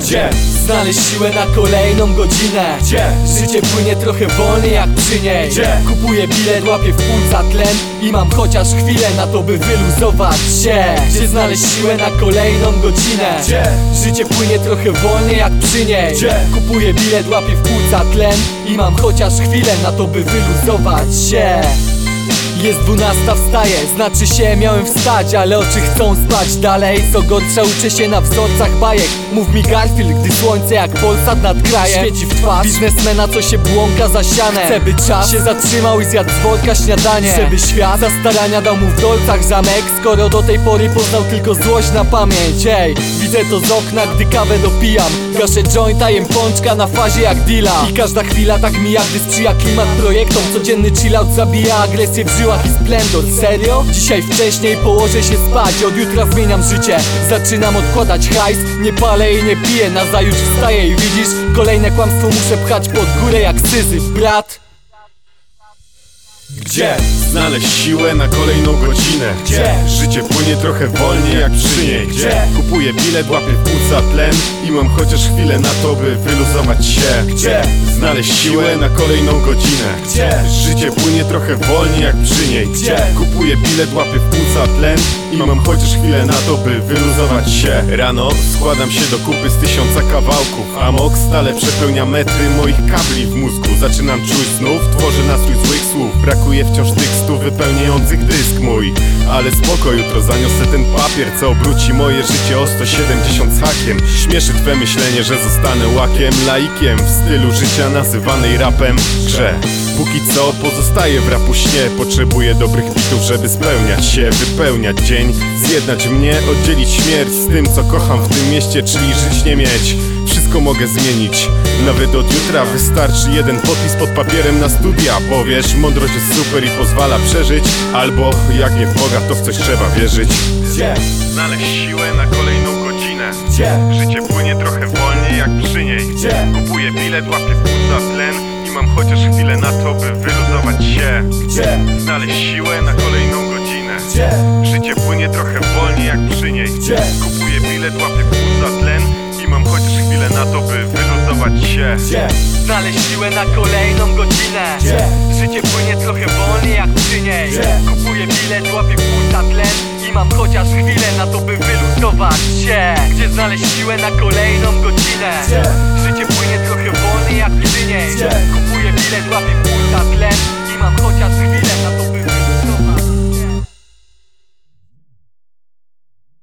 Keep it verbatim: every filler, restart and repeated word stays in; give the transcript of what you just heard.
Gdzie znaleźć siłę na kolejną godzinę? Gdzie życie płynie trochę wolniej jak przy niej? Gdzie kupuję bilet, łapię w płuca tlen i mam chociaż chwilę na to, by wyluzować się. Gdzie znaleźć siłę na kolejną godzinę? Gdzie życie płynie trochę wolniej jak przy niej? Gdzie kupuję bilet, łapię w płuca tlen i mam chociaż chwilę na to, by wyluzować się. Jest dwunasta, wstaję, znaczy się miałem wstać, ale oczy chcą spać dalej. Co gorsza, uczę się na wzorcach bajek. Mów mi Garfield, gdy słońce jak Polsat nad krajem świeci w twarz biznesmena, co się błąka za sianem. Chcę, by czas się zatrzymał i zjadł z worka śniadanie. Chcę, by świat za starania dał mu w dolcach zamek, skoro do tej pory poznał tylko złość na pamięć. Ej, widzę to z okna, gdy kawę dopijam. Gaszę jointa, jem pączka na fazie jak deala. I każda chwila tak mija, gdy sprzyja klimat projektom. Codzienny chillout zabija agresję w żyłach i splendor. Serio? Dzisiaj wcześniej położę się spać. Od jutra zmieniam życie, zaczynam odkładać hajs. Nie palę i nie piję, nazajutrz wstaję i widzisz, kolejne kłamstwo muszę pchać pod górę jak Syzyf, brat. Gdzie znaleźć siłę na kolejną godzinę? Gdzie życie płynie trochę wolniej jak przy niej? Gdzie kupuję bilet, łapię w płuca tlen i mam chociaż chwilę na to, by wyluzować się. Gdzie znaleźć siłę na kolejną godzinę? Gdzie życie płynie trochę wolniej jak przy niej? Gdzie kupuję bilet, łapię w płuca tlen i mam chociaż chwilę na to, by wyluzować się. Rano składam się do kupy z tysiąca kawałków. Amok stale przepełnia metry moich kabli w mózgu. Zaczynam czuć znów, tworzę nastrój złych słów. Brakuje wciąż tekstów wypełniających dysk mój. Ale spoko, jutro zaniosę ten papier, co obróci moje życie o sto siedemdziesiąt z hakiem. Śmieszy twe myślenie, że zostanę łakiem, laikiem w stylu życia nazywanej rapem. Grze póki co pozostaję w rapu śnie. Potrzebuję dobrych bitów, żeby spełniać się, wypełniać dzień, zjednać mnie, oddzielić śmierć z tym, co kocham w tym mieście, czyli żyć nie mieć. Wszystko mogę zmienić, nawet od jutra wystarczy jeden podpis pod papierem na studia. Powiesz, mądrość jest super i pozwala przeżyć, albo jak nie w Boga, to w coś trzeba wierzyć. Gdzie znaleźć siłę na kolejną godzinę? Gdzie życie płynie trochę wolniej jak przy niej? Gdzie kupuję bilet, łapię w płuca tlen i mam chociaż chwilę na to, by wyluzować się. Gdzie znaleźć siłę na kolejną godzinę? Gdzie życie płynie trochę wolniej jak przy niej? Gdzie kupuję bilet, łapię w płuca tlen i mam chociaż chwilę na to, by wyluzować się. Gdzie znaleźć siłę na kolejną godzinę? Gdzie życie płynie trochę wolniej jak przy niej? Gdzie kupuję bilet, łapię w płuca tlen i mam chociaż chwilę na to, by wyluzować się. Gdzie znaleźć siłę na kolejną godzinę? Gdzie życie płynie trochę wolniej jak przy niej? Gdzie kupuję bilet, łapię w